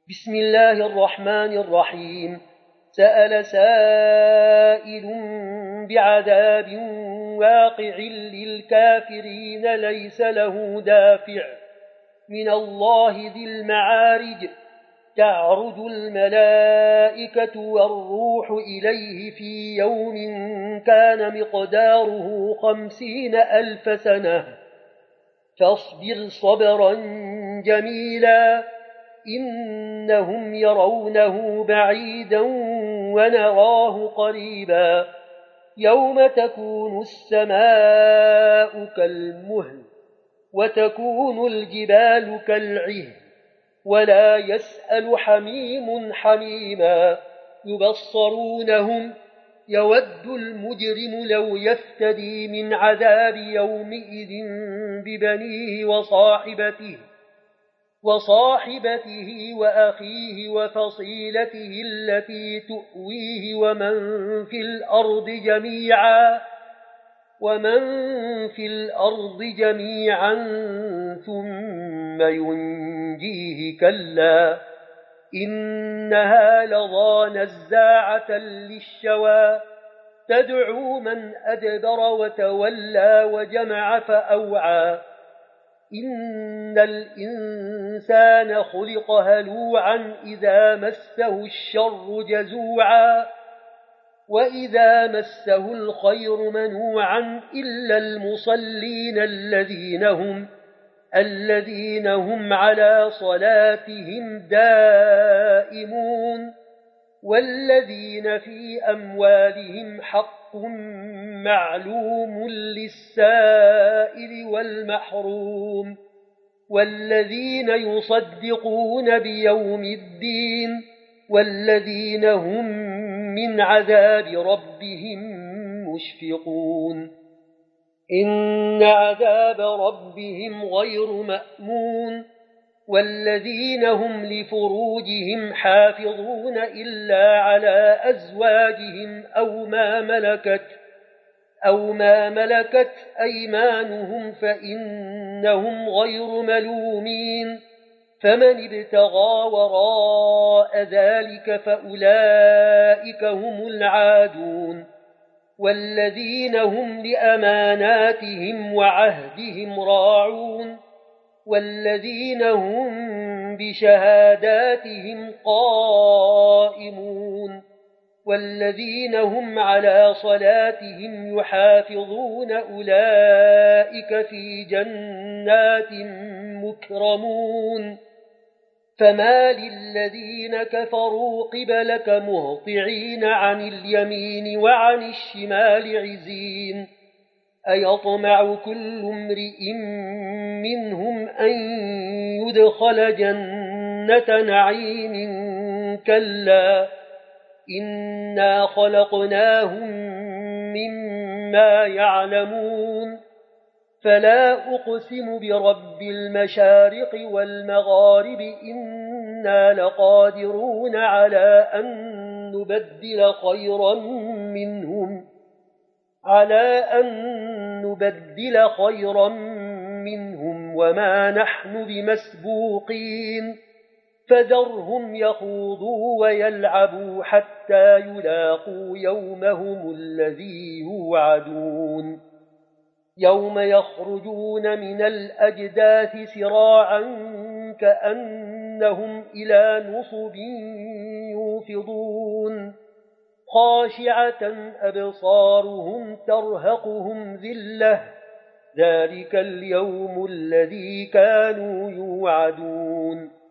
بسم الله الرحمن الرحيم. سأل سائل بعذاب واقع للكافرين ليس له دافع من الله ذي المعارج. تعرج الملائكة والروح إليه في يوم كان مقداره 50,000 سنة فاصبر صبرا جميلا إنهم يرونه بعيدا ونراه قريبا يوم تكون السماء كالمهل وتكون الجبال كالعهن ولا يسأل حميم حميما يبصرونهم يود المجرم لو يفتدي من عذاب يومئذ ببنيه وصاحبته وأخيه وفصيلته التي تؤويه ومن في الأرض جميعا ثم ينجيه كلا إنها لظى نزاعة للشوى تدعو من أدبر وتولى وجمع فأوعى إن الإنسان خلق هلوعا إذا مسه الشر جزوعا وإذا مسه الخير منوعا إلا المصلين الذين هم على صلاتهم دائمون والذين في أموالهم حق معلوم للسائل والمحروم والذين يصدقون بيوم الدين والذين هم من عذاب ربهم مشفقون إن عذاب ربهم غير مأمون والذين هم لفروجهم حافظون إلا على أزواجهم أو ما ملكت أيمانهم فإنهم غير ملومين فمن ابتغى وراء ذلك فأولئك هم العادون والذين هم لأماناتهم وعهدهم راعون والذين هم بشهاداتهم قائمون والذين هم على صلاتهم يحافظون أولئك في جنات مكرمون فما للذين كفروا قبلك مهطعين عن اليمين وعن الشمال عزين أيطمع كل امرئ منهم أن يدخل جنة نعيم كلا إنا خلقناهم مما يعلمون فلا أقسم برب المشارق والمغارب إنا لقادرون على أن نبدل خيرا منهم وما نحن بمسبوقين فذرهم يخوضوا ويلعبوا حتى يلاقوا يومهم الذي يوعدون يوم يخرجون من الأجداث سراعا كأنهم إلى نصب يوفضون خاشعة أبصارهم ترهقهم ذلة ذلك اليوم الذي كانوا يوعدون